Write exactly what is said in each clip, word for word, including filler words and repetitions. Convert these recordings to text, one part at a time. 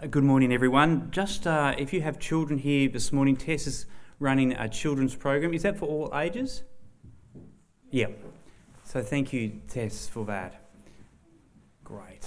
Good morning, everyone. Just uh, if you have children here this morning, Tess is running a children's program. Is that for all ages? Yeah. So thank you, Tess, for that. Great.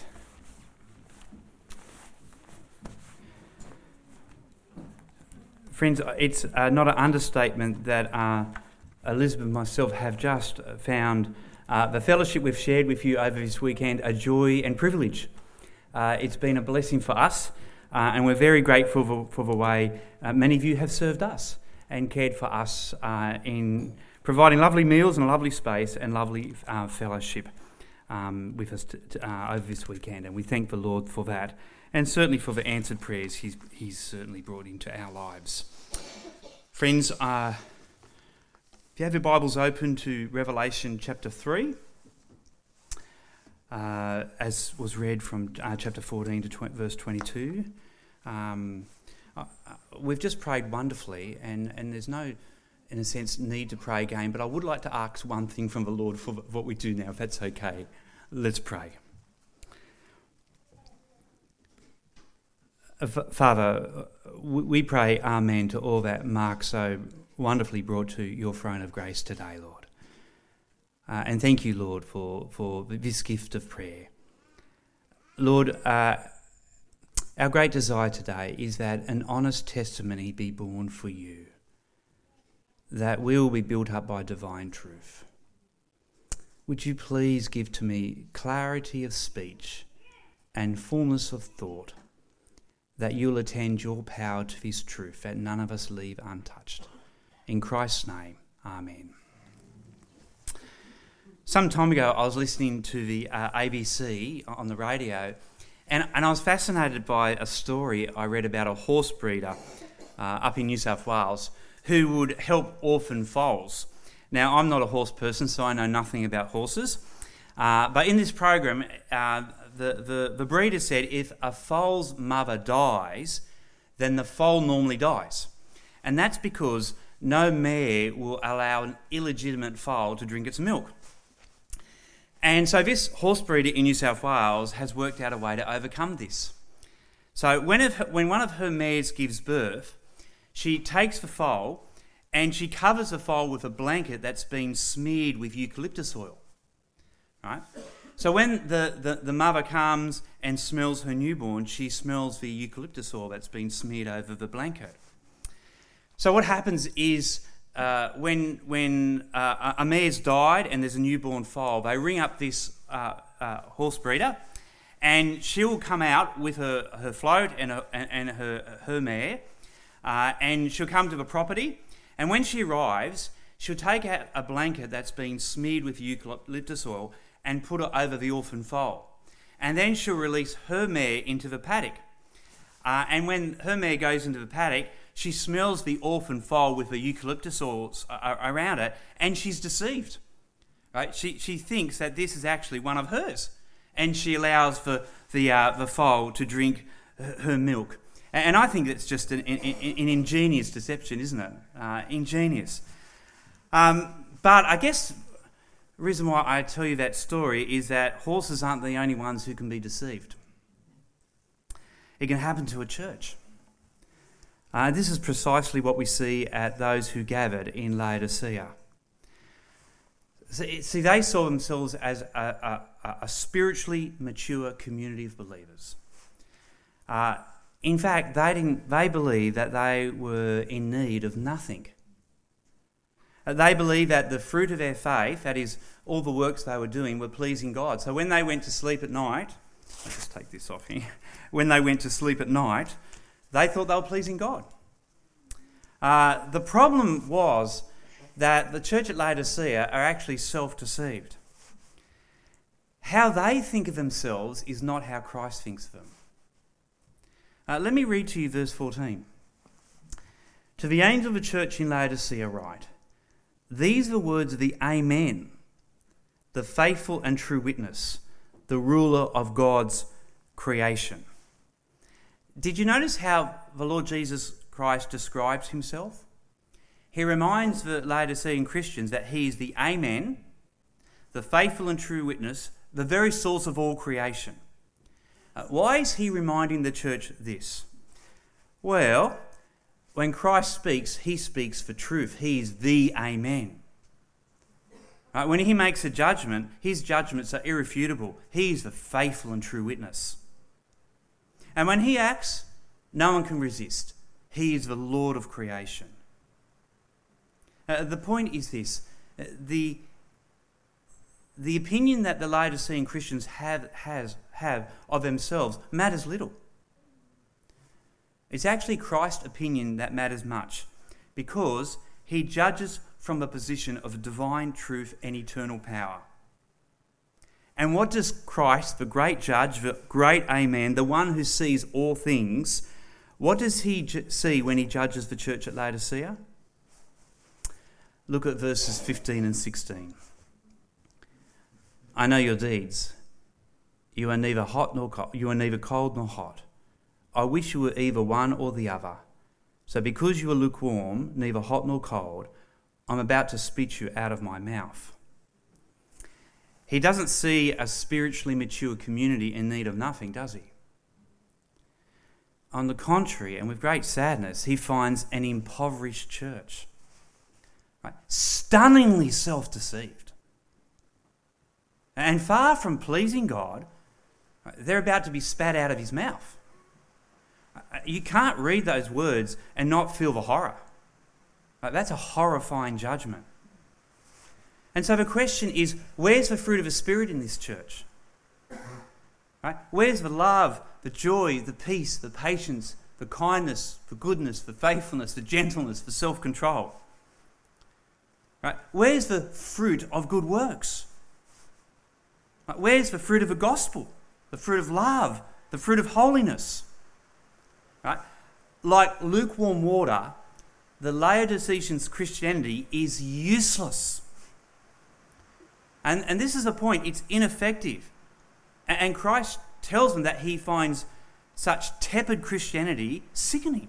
Friends, it's uh, not an understatement that uh, Elizabeth and myself have just found uh, the fellowship we've shared with you over this weekend a joy and privilege. Uh, it's been a blessing for us, uh, and we're very grateful for, for the way uh, many of you have served us and cared for us uh, in providing lovely meals and a lovely space and lovely uh, fellowship um, with us to, to, uh, over this weekend. And we thank the Lord for that, and certainly for the answered prayers He's, he's certainly brought into our lives. Friends, uh, if you have your Bibles open to Revelation chapter three, Uh, as was read from uh, chapter fourteen to tw- verse twenty-two. Um, uh, we've just prayed wonderfully, and, and there's no, in a sense, need to pray again, but I would like to ask one thing from the Lord for what we do now, if that's okay. Let's pray. Uh, Father, we pray amen to all that Mark so wonderfully brought to your throne of grace today, Lord. Uh, and thank you, Lord, for, for this gift of prayer. Lord, uh, our great desire today is that an honest testimony be born for you, that we will be built up by divine truth. Would you please give to me clarity of speech and fullness of thought, that you'll attend your power to this truth, that none of us leave untouched. In Christ's name, amen. Some time ago, I was listening to the uh, A B C on the radio, and, and I was fascinated by a story I read about a horse breeder uh, up in New South Wales who would help orphan foals. Now, I'm not a horse person, so I know nothing about horses, uh, but in this program, uh, the, the, the breeder said if a foal's mother dies, then the foal normally dies. And that's because no mare will allow an illegitimate foal to drink its milk. And so this horse breeder in New South Wales has worked out a way to overcome this. So when, if, when one of her mares gives birth, she takes the foal and she covers the foal with a blanket that's been smeared with eucalyptus oil. Right? So when the, the, the mother comes and smells her newborn, she smells the eucalyptus oil that's been smeared over the blanket. So what happens is, Uh, when when uh, a mare's died and there's a newborn foal, they ring up this uh, uh, horse breeder, and she'll come out with her, her float and, her, and her, her mare, uh, and she'll come to the property, and when she arrives, she'll take out a blanket that's been smeared with eucalyptus oil and put it over the orphan foal. And then she'll release her mare into the paddock. Uh, and when her mare goes into the paddock, she smells the orphan foal with the eucalyptus oils around it, and she's deceived. Right? She she thinks that this is actually one of hers, and she allows the the uh, the foal to drink her milk. And I think it's just an, an, an ingenious deception, isn't it? Uh, ingenious. Um, but I guess the reason why I tell you that story is that horses aren't the only ones who can be deceived. It can happen to a church. Uh, this is precisely what we see at those who gathered in Laodicea. See, see they saw themselves as a, a, a spiritually mature community of believers. Uh, in fact, they didn't. They believed that they were in need of nothing. Uh, they believed that the fruit of their faith, that is, all the works they were doing, were pleasing God. So when they went to sleep at night, I'll just take this off here. When they went to sleep at night, they thought they were pleasing God. Uh, the problem was that the church at Laodicea are actually self-deceived. How they think of themselves is not how Christ thinks of them. Uh, let me read to you verse fourteen. To the angel of the church in Laodicea write, these are the words of the Amen, the faithful and true witness, the ruler of God's creation. Did you notice how the Lord Jesus Christ describes himself? He reminds the Laodicean Christians that he is the Amen, the faithful and true witness, the very source of all creation. Uh, why is he reminding the church this? Well, when Christ speaks, he speaks for truth. He is the Amen. Right? When he makes a judgment, his judgments are irrefutable. He is the faithful and true witness. And when he acts, no one can resist. He is the Lord of creation. Uh, the point is this. Uh, the, the opinion that the Laodicean Christians have, has, have of themselves matters little. It's actually Christ's opinion that matters much, because he judges from the position of divine truth and eternal power. And what does Christ, the great judge, the great Amen, the one who sees all things, what does he ju- see when he judges the church at Laodicea? Look at verses fifteen and sixteen. I know your deeds. You are neither hot nor cold. You are neither cold nor hot. I wish you were either one or the other. So because you are lukewarm, neither hot nor cold, I'm about to spit you out of my mouth. He doesn't see a spiritually mature community in need of nothing, does he? On the contrary, and with great sadness, he finds an impoverished church. Right? Stunningly self-deceived. And far from pleasing God, they're about to be spat out of his mouth. You can't read those words and not feel the horror. That's a horrifying judgment. And so the question is, where's the fruit of the Spirit in this church? Right? Where's the love, the joy, the peace, the patience, the kindness, the goodness, the faithfulness, the gentleness, the self-control? Right? Where's the fruit of good works? Right? Where's the fruit of the gospel, the fruit of love, the fruit of holiness? Right? Like lukewarm water, the Laodicean Christianity is useless. And, and this is the point, it's ineffective. And, and Christ tells them that he finds such tepid Christianity sickening.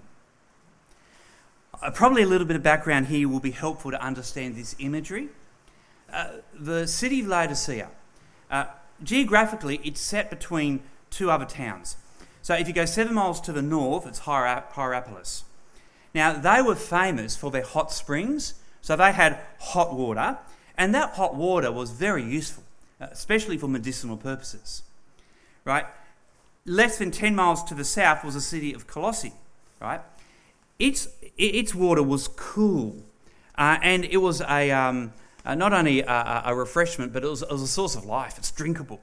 Uh, probably a little bit of background here will be helpful to understand this imagery. Uh, the city of Laodicea, uh, geographically, it's set between two other towns. So if you go seven miles to the north, it's Hiera- Hierapolis. Now, they were famous for their hot springs, so they had hot water, and that hot water was very useful, especially for medicinal purposes, right? Less than ten miles to the south was the city of Colossae, right? Its its water was cool, uh, and it was a um, uh, not only a, a refreshment, but it was, it was a source of life. It's drinkable.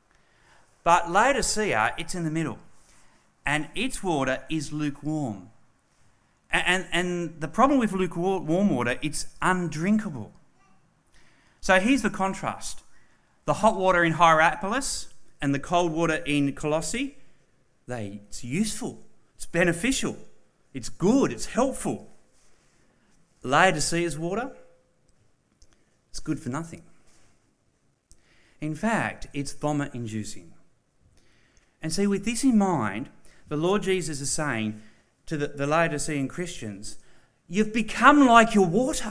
But Laodicea, it's in the middle, and its water is lukewarm. And, and the problem with lukewarm water, it's undrinkable. So here's the contrast. The hot water in Hierapolis and the cold water in Colossae, they, it's useful, it's beneficial, it's good, it's helpful. Laodicea's water, it's good for nothing. In fact, it's vomit-inducing. And see, with this in mind, the Lord Jesus is saying to the, the Laodicean Christians, you've become like your water.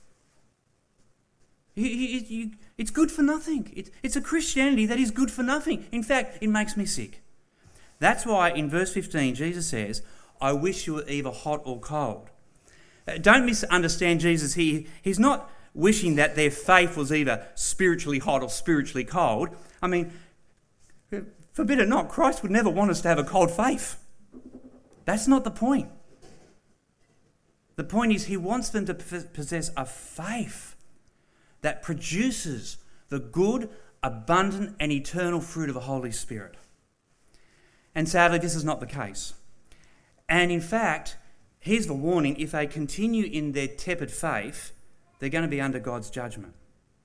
You, you, you, it's good for nothing. It, it's a Christianity that is good for nothing. In fact, it makes me sick. That's why in verse fifteen, Jesus says, I wish you were either hot or cold. Uh, don't misunderstand Jesus here. He's not wishing that their faith was either spiritually hot or spiritually cold. I mean, forbid it not, Christ would never want us to have a cold faith. That's not the point. The point is he wants them to possess a faith that produces the good, abundant and eternal fruit of the Holy Spirit. And sadly, this is not the case. And in fact, here's the warning, if they continue in their tepid faith, they're going to be under God's judgment.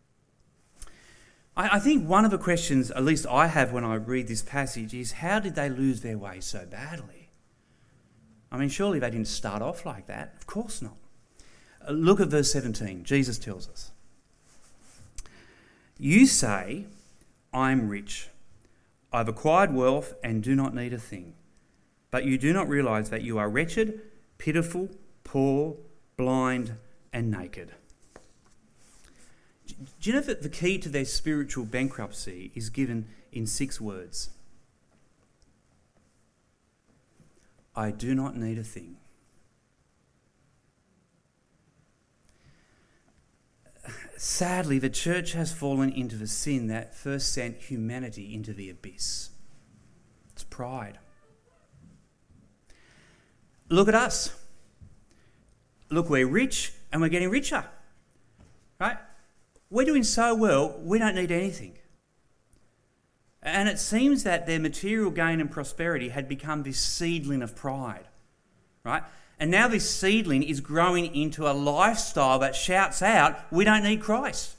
I, I think one of the questions, at least I have when I read this passage, is how did they lose their way so badly? I mean, surely they didn't start off like that. Of course not. Uh, look at verse seventeen. Jesus tells us, you say, I'm rich. I've acquired wealth and do not need a thing. But you do not realise that you are wretched, pitiful, poor, blind, and naked. Do you know that the key to their spiritual bankruptcy is given in six words? I do not need a thing. Sadly, the church has fallen into the sin that first sent humanity into the abyss. It's pride. Look at us. Look, we're rich and we're getting richer. Right? We're doing so well, we don't need anything. And it seems that their material gain and prosperity had become this seedling of pride. Right? And now this seedling is growing into a lifestyle that shouts out, we don't need Christ.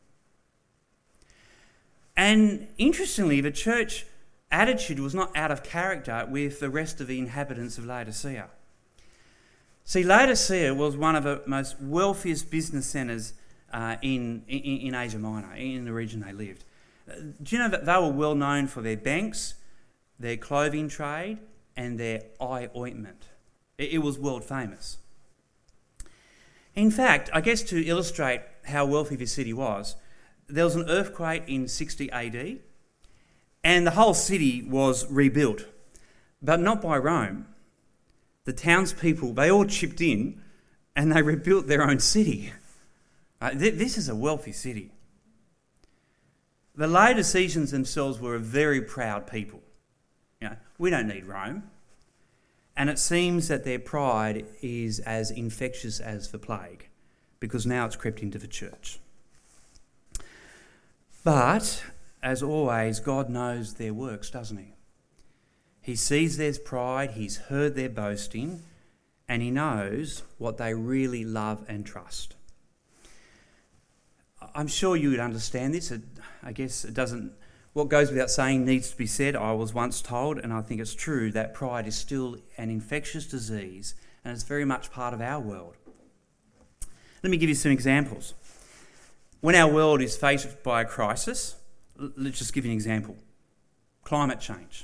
And interestingly, the church attitude was not out of character with the rest of the inhabitants of Laodicea. See, Laodicea was one of the most wealthiest business centres uh, in, in, in Asia Minor, in the region they lived. Do you know that they were well known for their banks, their clothing trade, and their eye ointment? It was world famous. In fact, I guess to illustrate how wealthy this city was, there was an earthquake in sixty A D, and the whole city was rebuilt, but not by Rome. The townspeople, they all chipped in and they rebuilt their own city. Uh, th- this is a wealthy city. The Laodiceans themselves were a very proud people. You know, we don't need Rome. And it seems that their pride is as infectious as the plague, because now it's crept into the church. But, as always, God knows their works, doesn't he? He sees their pride, he's heard their boasting, and he knows what they really love and trust. I'm sure you would understand this. It, I guess it doesn't... What goes without saying needs to be said. I was once told, and I think it's true, that pride is still an infectious disease and it's very much part of our world. Let me give you some examples. When our world is faced by a crisis, let's just give you an example. Climate change.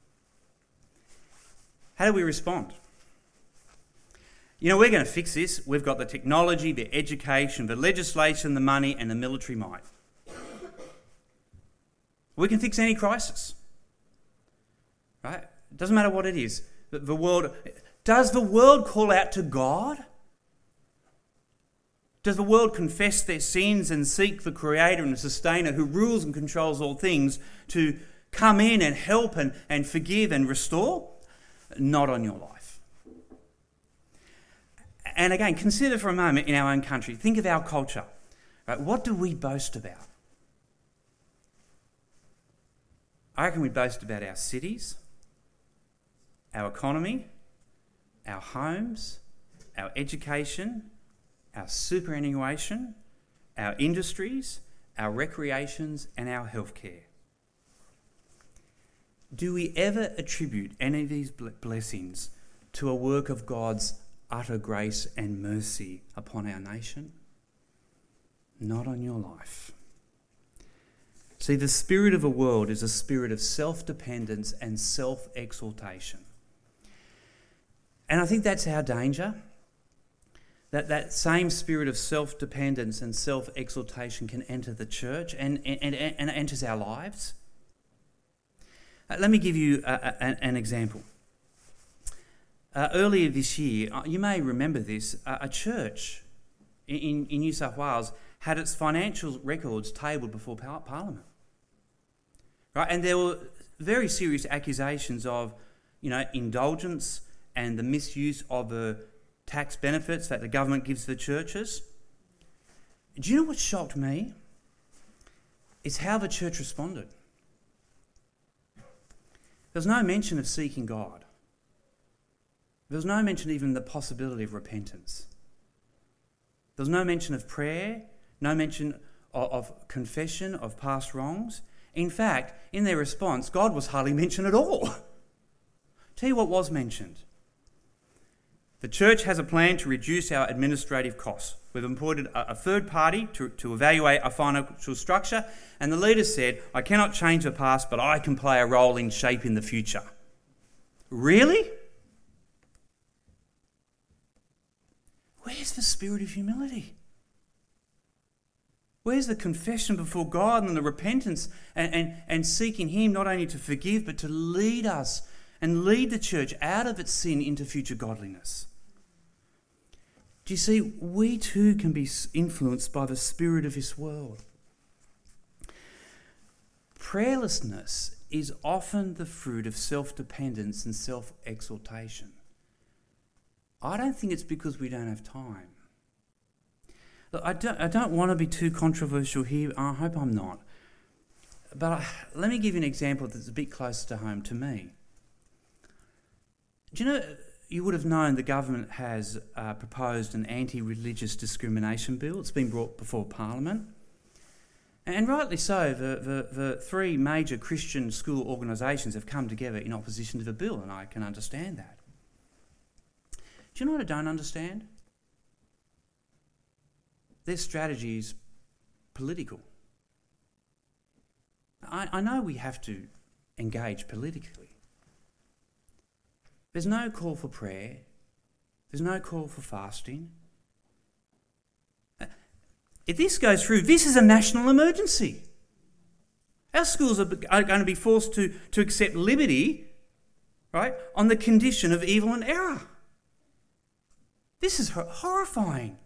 How do we respond? You know, we're going to fix this. We've got the technology, the education, the legislation, the money, and the military might. We can fix any crisis, right? It doesn't matter what it is. The, the world, does the world call out to God? Does the world confess their sins and seek the Creator and the Sustainer who rules and controls all things to come in and help and, and forgive and restore? Not on your life. And again, consider for a moment in our own country. Think of our culture. Right? What do we boast about? I reckon we boast about our cities, our economy, our homes, our education, our superannuation, our industries, our recreations, and our healthcare. Do we ever attribute any of these blessings to a work of God's utter grace and mercy upon our nation? Not on your life. See, the spirit of the world is a spirit of self-dependence and self-exaltation. And I think that's our danger. That that same spirit of self-dependence and self-exaltation can enter the church and, and, and, and enters our lives. Uh, let me give you a, a, an example. Uh, earlier this year, uh, you may remember this, uh, a church in, in New South Wales had its financial records tabled before par- Parliament. Right? And there were very serious accusations of, you know, indulgence and the misuse of the tax benefits that the government gives the churches. Do you know what shocked me? It's how the church responded. There's no mention of seeking God. There's no mention even of the possibility of repentance. There's no mention of prayer, no mention of, of confession of past wrongs. In fact, in their response, God was hardly mentioned at all. Tell you what was mentioned. The church has a plan to reduce our administrative costs. We've appointed a, a third party to, to evaluate our financial structure, and the leader said, I cannot change the past, but I can play a role in shaping the future. Really? Where's the spirit of humility? Where's the confession before God and the repentance and, and, and seeking Him not only to forgive but to lead us and lead the church out of its sin into future godliness. Do you see, we too can be influenced by the spirit of this world. Prayerlessness is often the fruit of self-dependence and self-exaltation. I don't think it's because we don't have time. Look, I don't, I don't want to be too controversial here. I hope I'm not. But I, let me give you an example that's a bit closer to home to me. Do you know, you would have known the government has uh, proposed an anti-religious discrimination bill. It's been brought before Parliament. And rightly so, the, the, the three major Christian school organisations have come together in opposition to the bill, and I can understand that. Do you know what I don't understand? Their strategy is political. I, I know we have to engage politically. There's no call for prayer. There's no call for fasting. If this goes through, this is a national emergency. Our schools are, are going to be forced to, to accept liberty, right, on the condition of evil and error. This is horrifying.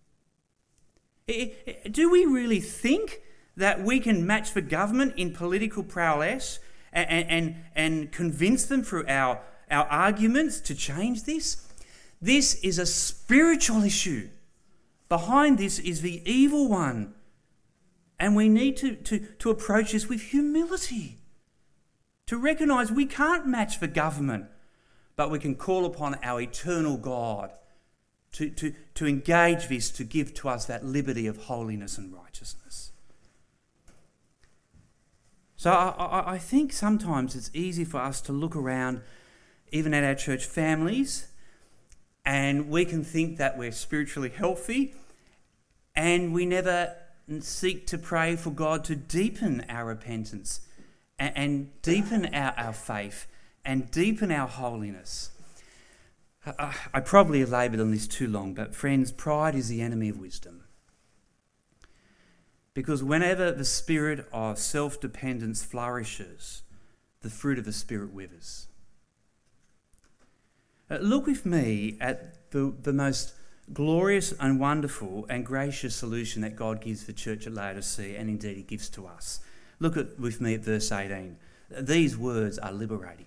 Do we really think that we can match the government in political prowess and, and, and convince them through our, our arguments to change this? This is a spiritual issue. Behind this is the evil one. And we need to, to, to approach this with humility. To recognise we can't match the government, but we can call upon our eternal God to, to, to engage this, to give to us that liberty of holiness and righteousness. So I, I, I think sometimes it's easy for us to look around, even at our church families, and we can think that we're spiritually healthy, and we never seek to pray for God to deepen our repentance and, and deepen our, our faith and deepen our holiness. I, I probably have laboured on this too long, but friends, pride is the enemy of wisdom. Because whenever the spirit of self-dependence flourishes, the fruit of the Spirit withers. Uh, look with me at the, the most glorious and wonderful and gracious solution that God gives the church at Laodicea, and indeed he gives to us. Look at, with me at verse eighteen. These words are liberating.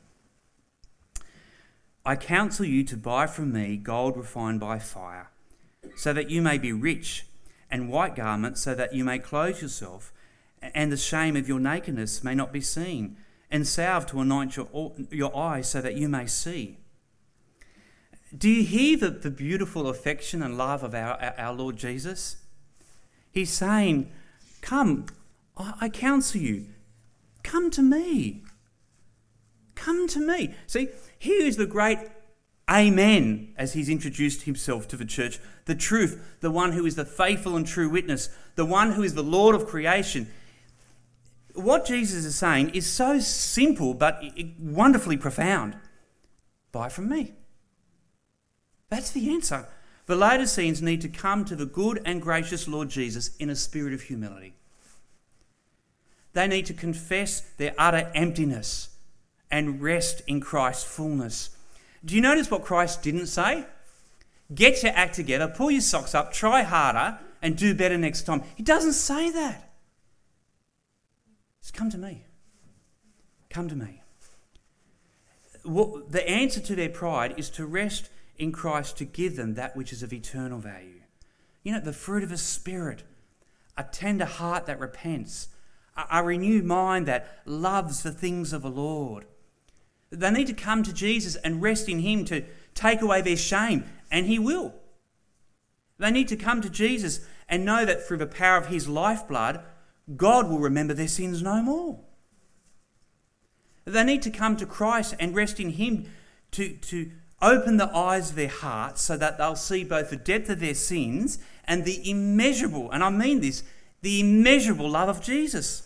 I counsel you to buy from me gold refined by fire, so that you may be rich, and white garments, so that you may clothe yourself, and the shame of your nakedness may not be seen, and salve to anoint your, your eyes, so that you may see. Do you hear the, the beautiful affection and love of our, our, our Lord Jesus? He's saying, come, I, I counsel you, come to me. Come to me. See, here is the great Amen, as he's introduced himself to the church. The truth, the one who is the faithful and true witness, the one who is the Lord of creation. What Jesus is saying is so simple but wonderfully profound. Buy from me. That's the answer. The Laodiceans need to come to the good and gracious Lord Jesus in a spirit of humility. They need to confess their utter emptiness and rest in Christ's fullness. Do you notice what Christ didn't say? Get your act together, pull your socks up, try harder, and do better next time. He doesn't say that. Just come to me. Come to me. What, the answer to their pride is to rest in Christ, to give them that which is of eternal value. You know, the fruit of a spirit, a tender heart that repents, a, a renewed mind that loves the things of the Lord. They need to come to Jesus and rest in him to take away their shame, and he will. They need to come to Jesus and know that through the power of his lifeblood, God will remember their sins no more. They need to come to Christ and rest in him to, to open the eyes of their hearts so that they'll see both the depth of their sins and the immeasurable, and I mean this, the immeasurable love of Jesus.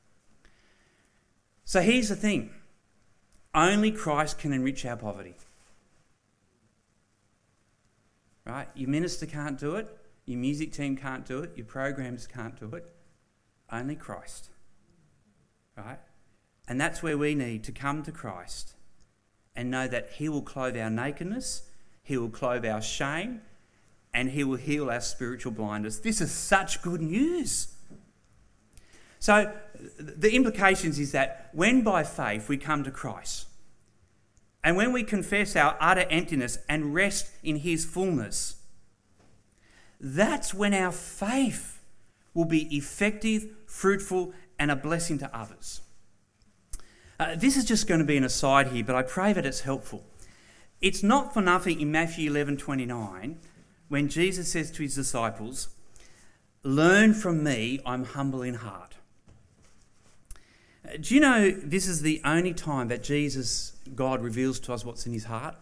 So here's the thing. Only Christ can enrich our poverty. Right? Your minister can't do it. Your music team can't do it. Your programs can't do it. Only Christ. Right? And that's where we need to come to Christ and know that he will clothe our nakedness, he will clothe our shame, and he will heal our spiritual blindness. This is such good news. So the implications is that when by faith we come to Christ, and when we confess our utter emptiness and rest in his fullness, that's when our faith will be effective, fruitful, and a blessing to others. Uh, this is just going to be an aside here, but I pray that it's helpful. It's not for nothing in Matthew eleven twenty-nine, when Jesus says to his disciples, "Learn from me, I'm humble in heart." Uh, do you know this is the only time that Jesus, God, reveals to us what's in his heart?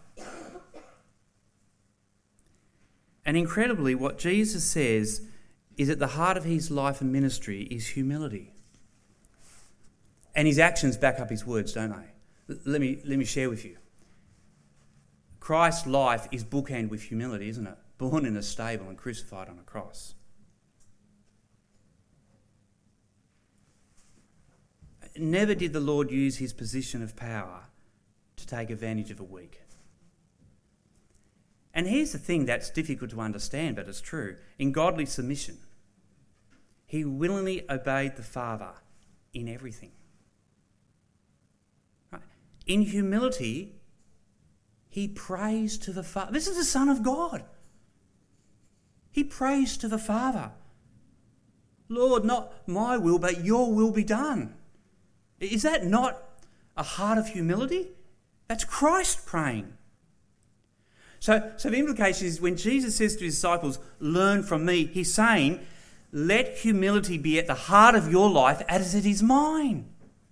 And incredibly, what Jesus says is at the heart of his life and ministry is humility. And his actions back up his words, don't they? Let me, let me share with you. Christ's life is bookend with humility, isn't it? Born in a stable and crucified on a cross. Never did the Lord use his position of power to take advantage of a weak. And here's the thing that's difficult to understand, but it's true. In godly submission, he willingly obeyed the Father in everything. Right? In humility, he prays to the Father. This is the Son of God. He prays to the Father. Lord, not my will, but your will be done. Is that not a heart of humility? That's Christ praying. So, so the implication is when Jesus says to his disciples, "Learn from me," he's saying, let humility be at the heart of your life as it is mine.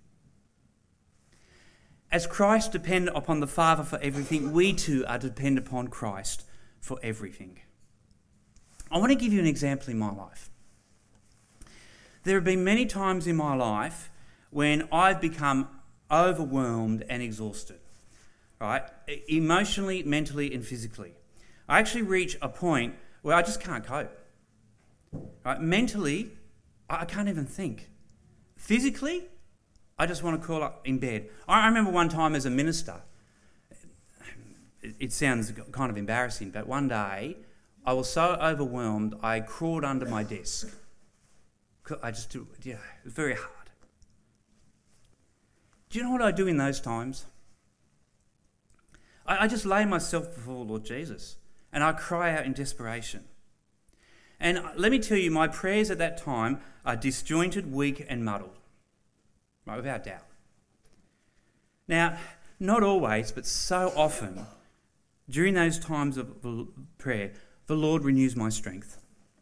As Christ depended upon the Father for everything, we too are dependent upon Christ for everything. I want to give you an example in my life. There have been many times in my life when I've become overwhelmed and exhausted, right? Emotionally, mentally, and physically. I actually reach a point where I just can't cope. Right? Mentally, I can't even think. Physically, I just want to curl up in bed. I remember one time as a minister, it sounds kind of embarrassing, but one day I was so overwhelmed I crawled under my desk. I just, yeah, it was very hard. Do you know what I do in those times? I, I just lay myself before Lord Jesus and I cry out in desperation. And let me tell you, my prayers at that time are disjointed, weak and muddled, right, without doubt. Now, not always, but so often, during those times of prayer, the Lord renews my strength.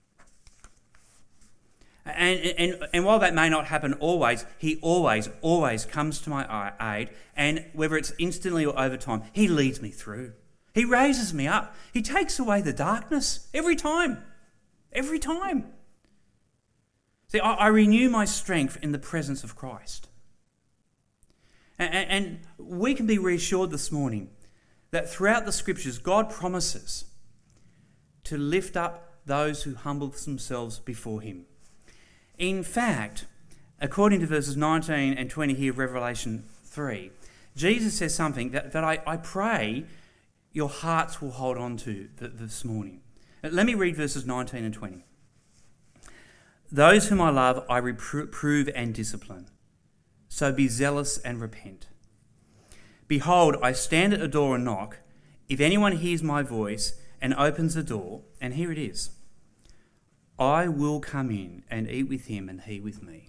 And, and, and while that may not happen always, he always, always comes to my aid, and whether it's instantly or over time, he leads me through. He raises me up. He takes away the darkness every time. Every time. See, I, I renew my strength in the presence of Christ. And, and, and we can be reassured this morning that throughout the Scriptures, God promises to lift up those who humble themselves before him. In fact, according to verses nineteen and twenty here of Revelation three, Jesus says something that, that I, I pray your hearts will hold on to this morning. Let me read verses nineteen and twenty. Those whom I love I reprove and discipline, so be zealous and repent. Behold, I stand at the door and knock. If anyone hears my voice and opens the door, and here it is, I will come in and eat with him and he with me.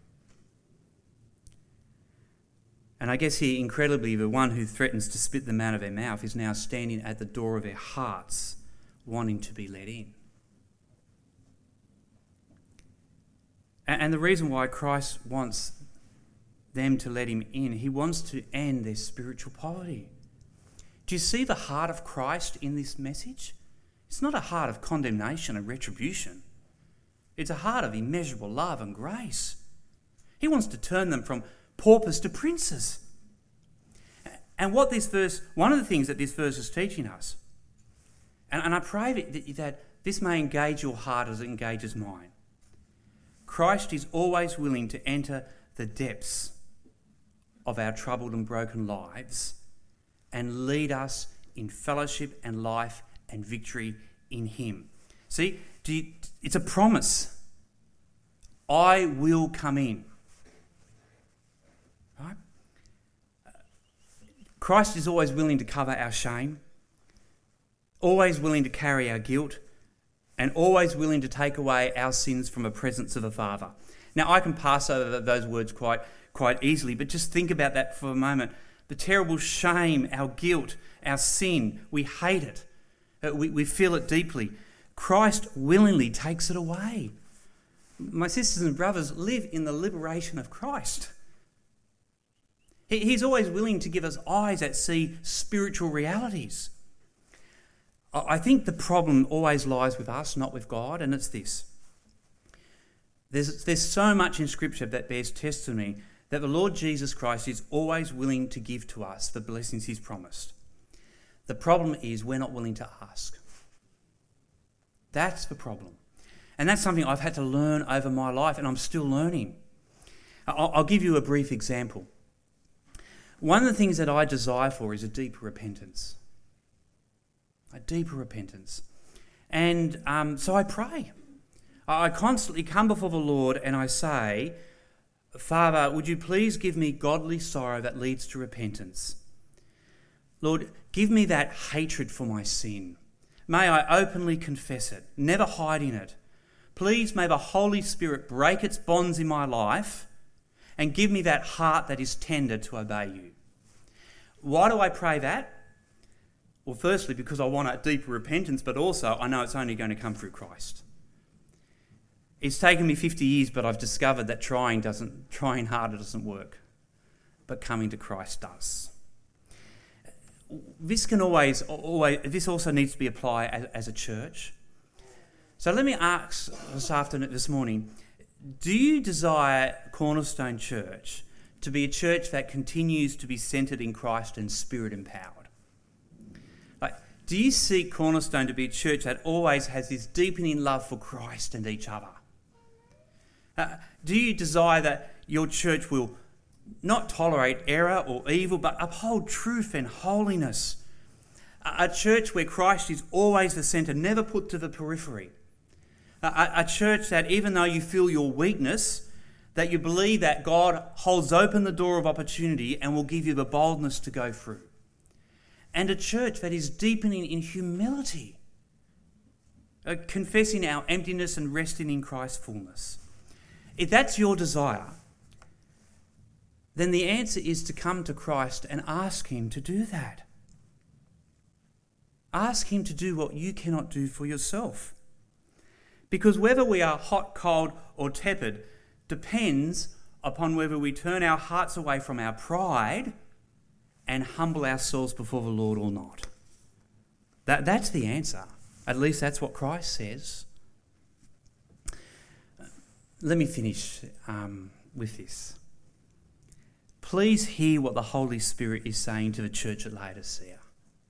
And I guess here, incredibly, the one who threatens to spit them out of their mouth is now standing at the door of their hearts, wanting to be let in. And the reason why Christ wants them to let him in, he wants to end their spiritual poverty. Do you see the heart of Christ in this message? It's not a heart of condemnation and retribution. It's a heart of immeasurable love and grace. He wants to turn them from paupers to princes. And what this verse, one of the things that this verse is teaching us, and, and I pray that, that this may engage your heart as it engages mine. Christ is always willing to enter the depths of our troubled and broken lives and lead us in fellowship and life and victory in him. See, do you, it's a promise. I will come in. Right? Christ is always willing to cover our shame, always willing to carry our guilt, and always willing to take away our sins from the presence of the Father. Now, I can pass over those words quite, quite easily, but just think about that for a moment. The terrible shame, our guilt, our sin, we hate it. Uh, We, we feel it deeply. Christ willingly takes it away. My sisters and brothers, live in the liberation of Christ. He, he's always willing to give us eyes that see spiritual realities. I I think the problem always lies with us, not with God, and it's this. There's, there's so much in Scripture that bears testimony that the Lord Jesus Christ is always willing to give to us the blessings he's promised. The problem is we're not willing to ask. That's the problem. And that's something I've had to learn over my life, and I'm still learning. I'll, I'll give you a brief example. One of the things that I desire for is a deeper repentance. A deeper repentance. And um, so I pray. I constantly come before the Lord and I say, Father, would you please give me godly sorrow that leads to repentance? Lord, give me that hatred for my sin. May I openly confess it, never hiding it. Please may the Holy Spirit break its bonds in my life and give me that heart that is tender to obey you. Why do I pray that? Well, firstly, because I want a deeper repentance, but also I know it's only going to come through Christ. It's taken me fifty years, but I've discovered that trying doesn't, trying harder doesn't work, but coming to Christ does. This can always, always this also needs to be applied as, as a church. So let me ask this afternoon, this morning, do you desire Cornerstone Church to be a church that continues to be centred in Christ and Spirit empowered? Like, do you seek Cornerstone to be a church that always has this deepening love for Christ and each other? Uh, do you desire that your church will not tolerate error or evil, but uphold truth and holiness? A, a church where Christ is always the centre, never put to the periphery. A, a church that even though you feel your weakness, that you believe that God holds open the door of opportunity and will give you the boldness to go through. And a church that is deepening in humility, uh, confessing our emptiness and resting in Christ's fullness. If that's your desire, then the answer is to come to Christ and ask him to do that. Ask him to do what you cannot do for yourself. Because whether we are hot, cold, or tepid depends upon whether we turn our hearts away from our pride and humble ourselves before the Lord or not. That, that's the answer. At least that's what Christ says. Let me finish um, with this. Please hear what the Holy Spirit is saying to the church at Laodicea.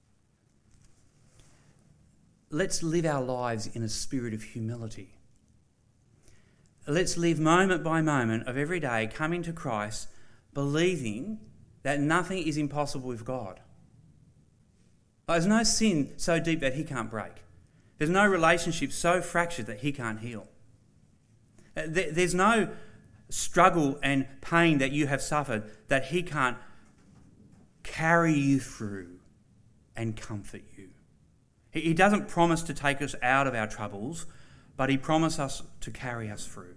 Let's live our lives in a spirit of humility. Let's live moment by moment of every day coming to Christ, believing that nothing is impossible with God. There's no sin so deep that he can't break. There's no relationship so fractured that he can't heal. There's no struggle and pain that you have suffered that he can't carry you through and comfort you. He doesn't promise to take us out of our troubles, but he promises us to carry us through.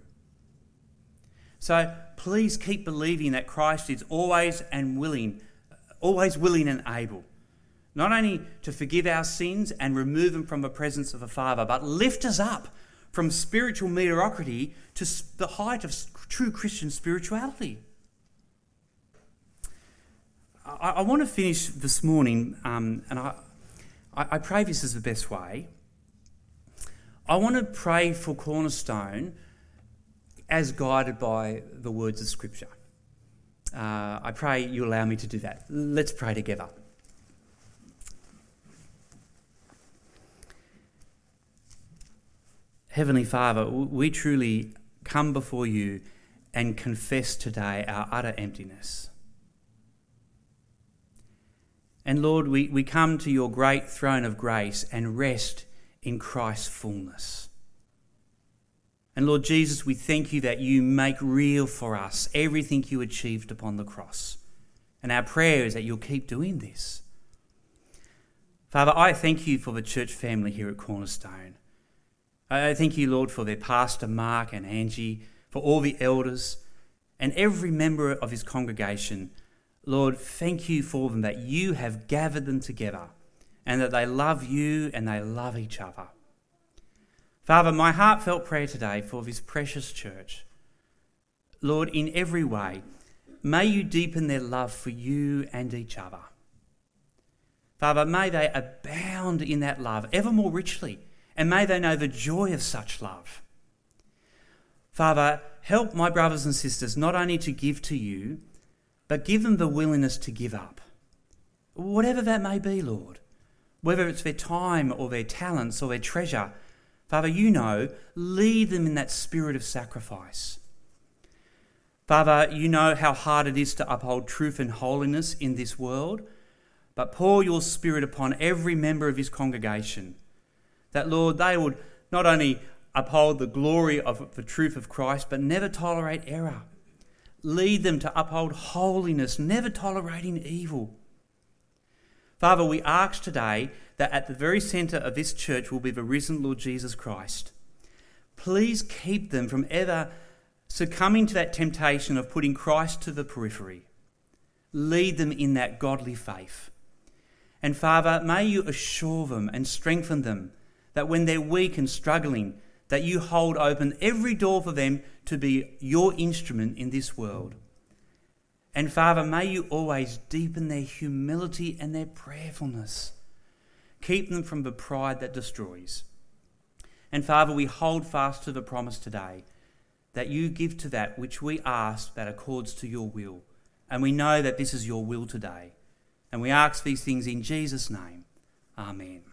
So please keep believing that Christ is always and willing, always willing and able, not only to forgive our sins and remove them from the presence of the Father, but lift us up from spiritual mediocrity to the height of true Christian spirituality. I, I want to finish this morning, um, and I, I, I pray this is the best way. I want to pray for Cornerstone as guided by the words of Scripture. Uh, I pray you allow me to do that. Let's pray together. Heavenly Father, we truly come before you and confess today our utter emptiness. And Lord, we, we come to your great throne of grace and rest in Christ's fullness. And Lord Jesus, we thank you that you make real for us everything you achieved upon the cross. And our prayer is that you'll keep doing this. Father, I thank you for the church family here at Cornerstone. I thank you, Lord, for their pastor Mark and Angie, for all the elders and every member of his congregation. Lord, thank you for them, that you have gathered them together and that they love you and they love each other. Father, my heartfelt prayer today for this precious church. Lord, in every way, may you deepen their love for you and each other. Father, may they abound in that love ever more richly, and may they know the joy of such love. Father, help my brothers and sisters not only to give to you, but give them the willingness to give up. Whatever that may be, Lord, whether it's their time or their talents or their treasure, Father, you know, lead them in that spirit of sacrifice. Father, you know how hard it is to uphold truth and holiness in this world, but pour your Spirit upon every member of his congregation, that, Lord, they would not only uphold the glory of the truth of Christ, but never tolerate error. Lead them to uphold holiness, never tolerating evil. Father, we ask today that at the very centre of this church will be the risen Lord Jesus Christ. Please keep them from ever succumbing to that temptation of putting Christ to the periphery. Lead them in that godly faith. And Father, may you assure them and strengthen them that when they're weak and struggling, that you hold open every door for them to be your instrument in this world. And Father, may you always deepen their humility and their prayerfulness. Keep them from the pride that destroys. And Father, we hold fast to the promise today that you give to that which we ask that accords to your will. And we know that this is your will today. And we ask these things in Jesus' name. Amen.